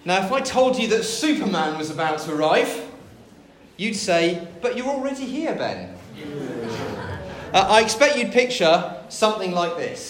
Now, if I told you that Superman was about to arrive, you'd say, but you're already here, Ben. I expect you'd picture something like this.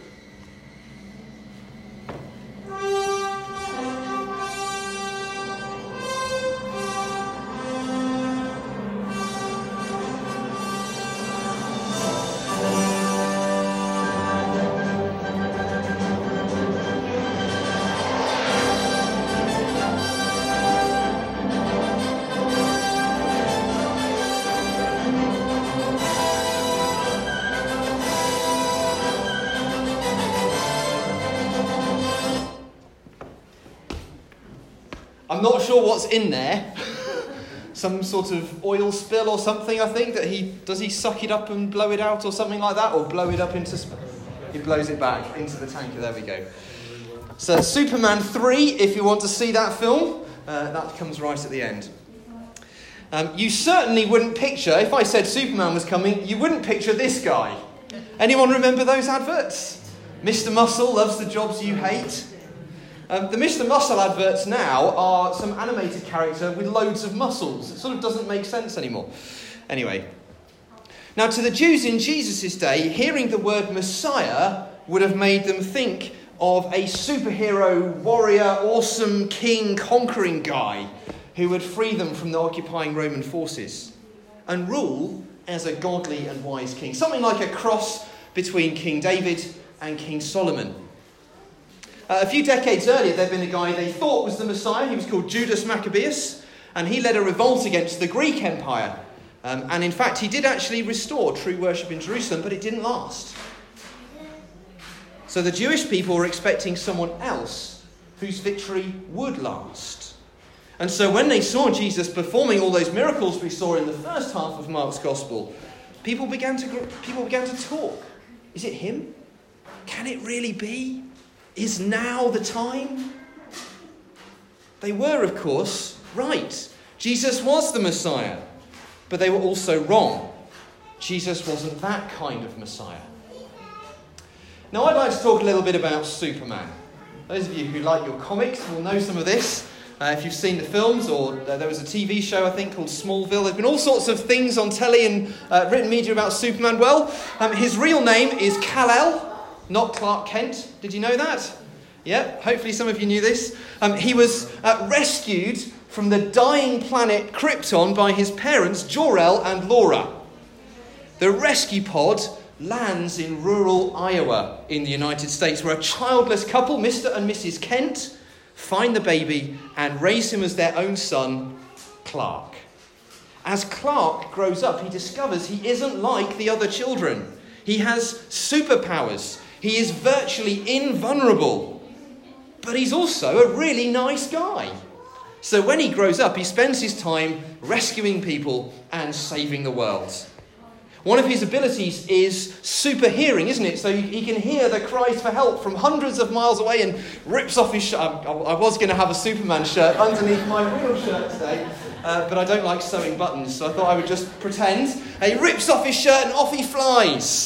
I'm not sure what's in there. Some sort of oil spill or something, I think. Does he suck it up and blow it out or something like that? Or blow it up into... He blows it back into the tanker. There we go. So Superman 3, if you want to see that film, that comes right at the end. You certainly wouldn't picture, if I said Superman was coming, you wouldn't picture this guy. Anyone remember those adverts? Mr. Muscle loves the jobs you hate. The Mr. Muscle adverts now are some animated character with loads of muscles. It sort of doesn't make sense anymore. Anyway. Now, to the Jews in Jesus' day, hearing the word Messiah would have made them think of a superhero, warrior, awesome king, conquering guy who would free them from the occupying Roman forces and rule as a godly and wise king. Something like a cross between King David and King Solomon. A few decades earlier, there'd been a guy they thought was the Messiah. He was called Judas Maccabeus, and he led a revolt against the Greek Empire. And in fact, he did actually restore true worship in Jerusalem, but it didn't last. So the Jewish people were expecting someone else whose victory would last. And so when they saw Jesus performing all those miracles we saw in the first half of Mark's Gospel, people began to talk. Is it him? Can it really be? Is now the time? They were, of course, right. Jesus was the Messiah, but they were also wrong. Jesus wasn't that kind of Messiah. Now, I'd like to talk a little bit about Superman. Those of you who like your comics will know some of this. If you've seen the films, or there was a TV show, I think, called Smallville. There's been all sorts of things on telly and written media about Superman. Well, his real name is Kal-El. Not Clark Kent. Did you know that? Yeah, hopefully some of you knew this. He was rescued from the dying planet Krypton by his parents, Jor-El and Laura. The rescue pod lands in rural Iowa in the United States, where a childless couple, Mr. and Mrs. Kent, find the baby and raise him as their own son, Clark. As Clark grows up, he discovers he isn't like the other children. He has superpowers. He is virtually invulnerable, but he's also a really nice guy. So when he grows up, he spends his time rescuing people and saving the world. One of his abilities is super hearing, isn't it? So he can hear the cries for help from hundreds of miles away and rips off his shirt. I was going to have a Superman shirt underneath my real shirt today, but I don't like sewing buttons, so I thought I would just pretend. He rips off his shirt and off he flies.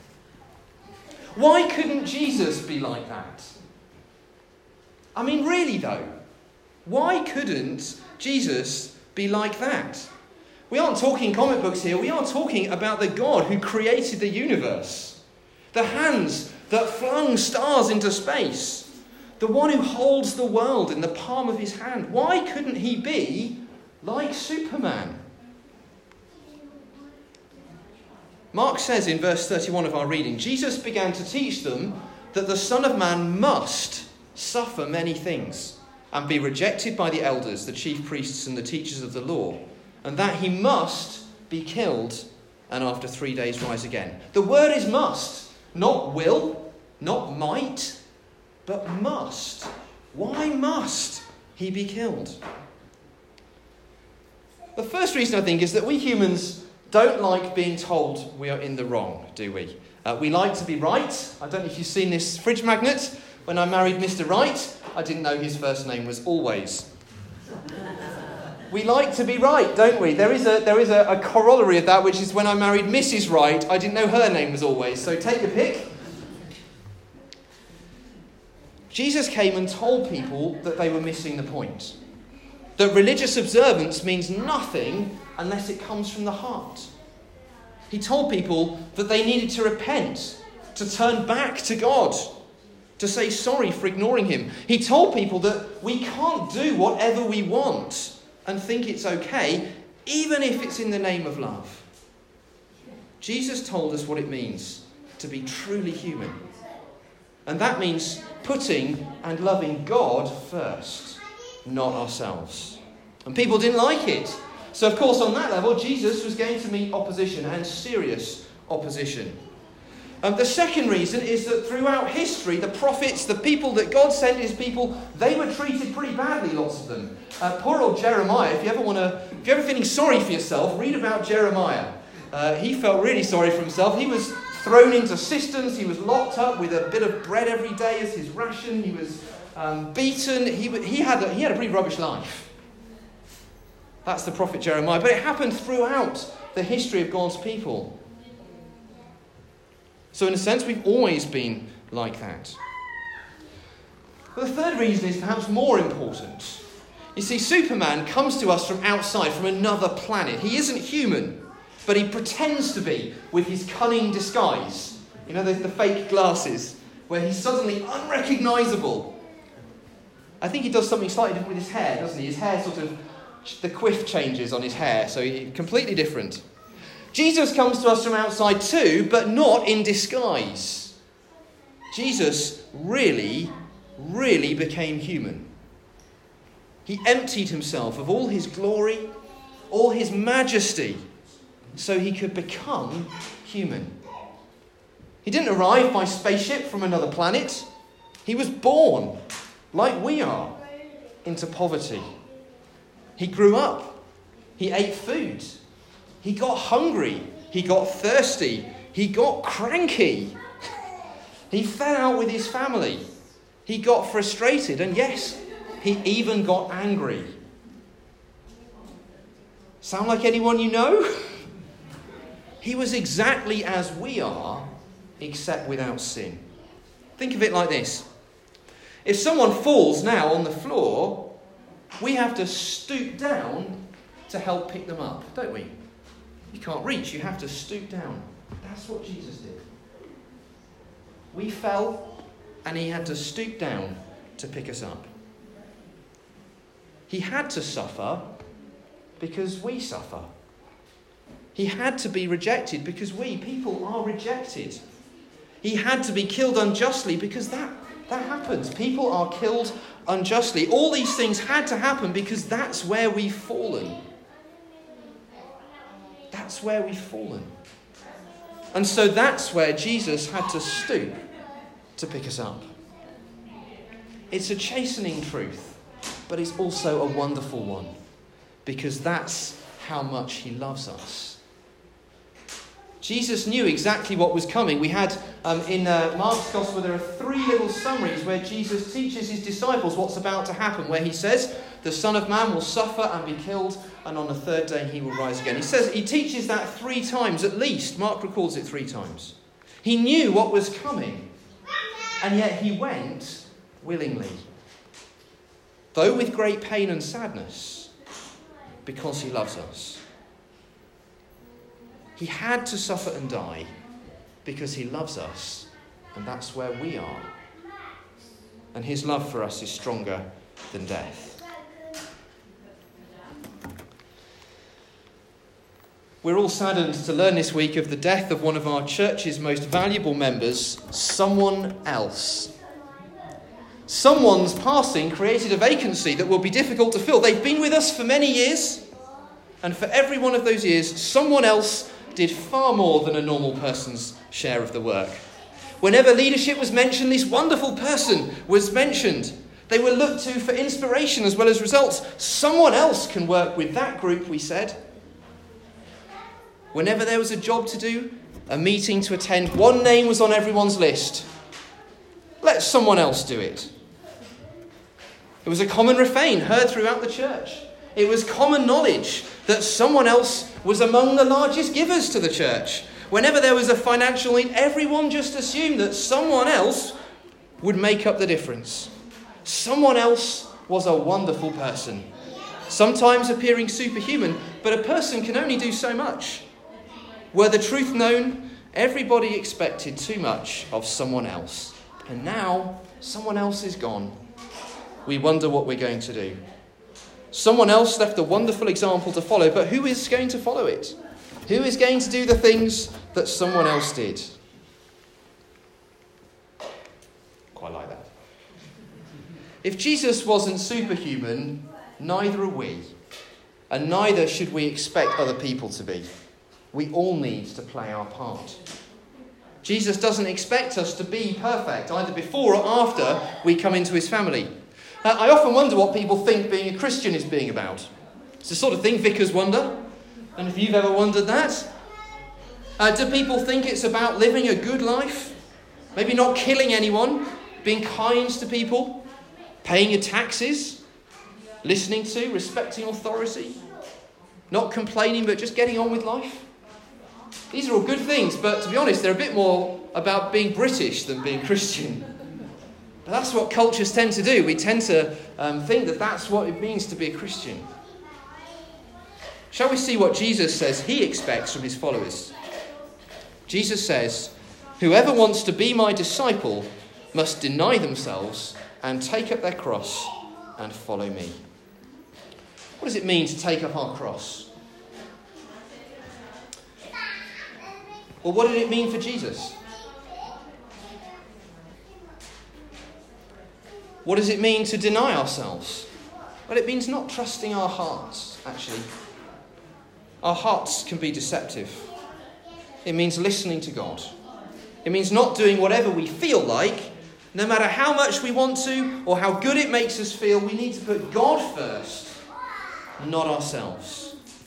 Why couldn't Jesus be like that? I mean, really though, why couldn't Jesus be like that? We aren't talking comic books here, we are talking about the God who created the universe. The hands that flung stars into space. The one who holds the world in the palm of his hand. Why couldn't he be like Superman? Mark says in verse 31 of our reading, Jesus began to teach them that the Son of Man must suffer many things and be rejected by the elders, the chief priests and the teachers of the law, and that he must be killed and after 3 days rise again. The word is must, not will, not might, but must. Why must he be killed? The first reason, I think, is that we humans don't like being told we are in the wrong, do we? We like to be right. I don't know if you've seen this fridge magnet. When I married Mr. Right, I didn't know his first name was Always. We like to be right, don't we? There is a corollary of that, which is when I married Mrs. Right, I didn't know her name was Always. So take your pick. Jesus came and told people that they were missing the point. That religious observance means nothing unless it comes from the heart. He told people that they needed to repent, to turn back to God, to say sorry for ignoring him. He told people that we can't do whatever we want and think it's okay, even if it's in the name of love. Jesus told us what it means to be truly human. And that means putting and loving God first, not ourselves. And people didn't like it. So, of course, on that level, Jesus was going to meet opposition, and serious opposition. The second reason is that throughout history, the prophets, the people that God sent his people, they were treated pretty badly, lots of them. Poor old Jeremiah, if you're ever feeling sorry for yourself, read about Jeremiah. He felt really sorry for himself. He was thrown into cisterns. He was locked up with a bit of bread every day as his ration. He was beaten. He had a pretty rubbish life. That's the prophet Jeremiah. But it happened throughout the history of God's people. So in a sense, we've always been like that. But the third reason is perhaps more important. You see, Superman comes to us from outside, from another planet. He isn't human, but he pretends to be with his cunning disguise. You know, the fake glasses, where he's suddenly unrecognisable. I think he does something slightly different with his hair, doesn't he? His hair the quiff changes on his hair, so completely different. Jesus comes to us from outside too, but not in disguise. Jesus really, really became human. He emptied himself of all his glory, all his majesty, so he could become human. He didn't arrive by spaceship from another planet. He was born, like we are, into poverty. He grew up. He ate food. He got hungry. He got thirsty. He got cranky. He fell out with his family. He got frustrated. And yes, he even got angry. Sound like anyone you know? He was exactly as we are, except without sin. Think of it like this. If someone falls now on the floor, we have to stoop down to help pick them up, don't we? You can't reach, you have to stoop down. That's what Jesus did. We fell, and he had to stoop down to pick us up. He had to suffer because we suffer. He had to be rejected because we, people, are rejected. He had to be killed unjustly because that happens. People are killed unjustly. All these things had to happen because that's where we've fallen. That's where we've fallen. And so that's where Jesus had to stoop to pick us up. It's a chastening truth, but it's also a wonderful one, because that's how much he loves us. Jesus knew exactly what was coming. We had in Mark's Gospel, there are 3 little summaries where Jesus teaches his disciples what's about to happen, where he says, the Son of Man will suffer and be killed, and on the 3rd day he will rise again. He teaches that 3 times at least. Mark records it 3 times. He knew what was coming, and yet he went willingly, though with great pain and sadness, because he loves us. He had to suffer and die because he loves us, and that's where we are. And his love for us is stronger than death. We're all saddened to learn this week of the death of one of our church's most valuable members, someone else. Someone's passing created a vacancy that will be difficult to fill. They've been with us for many years, and for every one of those years, someone else did far more than a normal person's share of the work. Whenever leadership was mentioned, this wonderful person was mentioned. They were looked to for inspiration as well as results. Someone else can work with that group, we said. Whenever there was a job to do, a meeting to attend, one name was on everyone's list. Let someone else do it. It was a common refrain heard throughout the church. It was common knowledge that someone else was among the largest givers to the church. Whenever there was a financial need, everyone just assumed that someone else would make up the difference. Someone else was a wonderful person, sometimes appearing superhuman, but a person can only do so much. Were the truth known, everybody expected too much of someone else. And now, someone else is gone. We wonder what we're going to do. Someone else left a wonderful example to follow, but who is going to follow it? Who is going to do the things that someone else did? Quite like that. If Jesus wasn't superhuman, neither are we. And neither should we expect other people to be. We all need to play our part. Jesus doesn't expect us to be perfect, either before or after we come into his family. I often wonder what people think being a Christian is being about. It's the sort of thing vicars wonder. And if you've ever wondered that, do people think it's about living a good life? Maybe not killing anyone, being kind to people, paying your taxes, listening to, respecting authority, not complaining but just getting on with life? These are all good things, but to be honest, they're a bit more about being British than being Christian. But that's what cultures tend to do. We tend to think that that's what it means to be a Christian. Shall we see what Jesus says he expects from his followers? Jesus says, "Whoever wants to be my disciple must deny themselves and take up their cross and follow me." What does it mean to take up our cross? Well, what did it mean for Jesus? What does it mean to deny ourselves? Well, it means not trusting our hearts, actually. Our hearts can be deceptive. It means listening to God. It means not doing whatever we feel like, no matter how much we want to or how good it makes us feel. We need to put God first, not ourselves.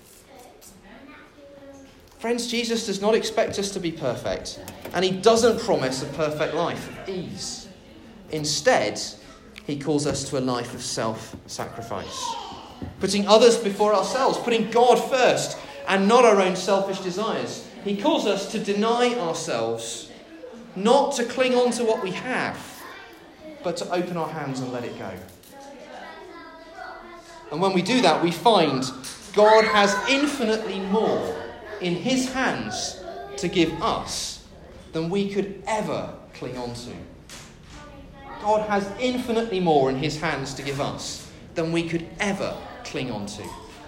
Friends, Jesus does not expect us to be perfect, and he doesn't promise a perfect life of ease. Instead, he calls us to a life of self-sacrifice, putting others before ourselves, putting God first and not our own selfish desires. He calls us to deny ourselves, not to cling on to what we have, but to open our hands and let it go. And when we do that, we find God has infinitely more in his hands to give us than we could ever cling on to. God has infinitely more in his hands to give us than we could ever cling on to.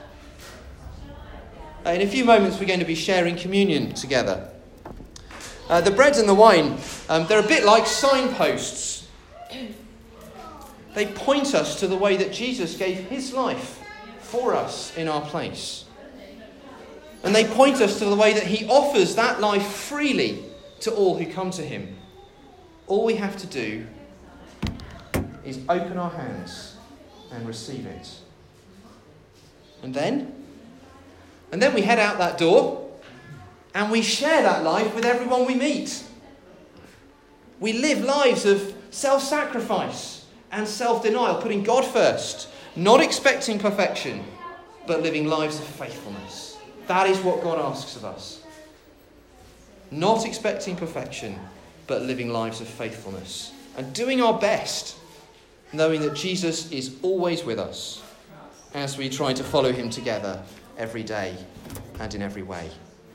In a few moments, we're going to be sharing communion together. The bread and the wine, they're a bit like signposts. They point us to the way that Jesus gave his life for us in our place. And they point us to the way that he offers that life freely to all who come to him. All we have to do is open our hands and receive it. And then we head out that door and we share that life with everyone we meet. We live lives of self-sacrifice and self-denial, putting God first, not expecting perfection, but living lives of faithfulness. That is what God asks of us. Not expecting perfection, but living lives of faithfulness. And doing our best, knowing that Jesus is always with us as we try to follow him together every day and in every way.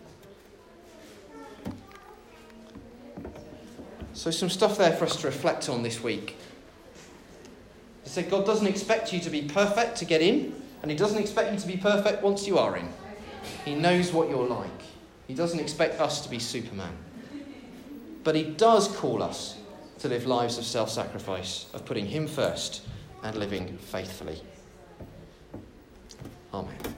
So some stuff there for us to reflect on this week. I said God doesn't expect you to be perfect to get in, and he doesn't expect you to be perfect once you are in. He knows what you're like. He doesn't expect us to be Superman. But he does call us to live lives of self-sacrifice, of putting him first and living faithfully. Amen.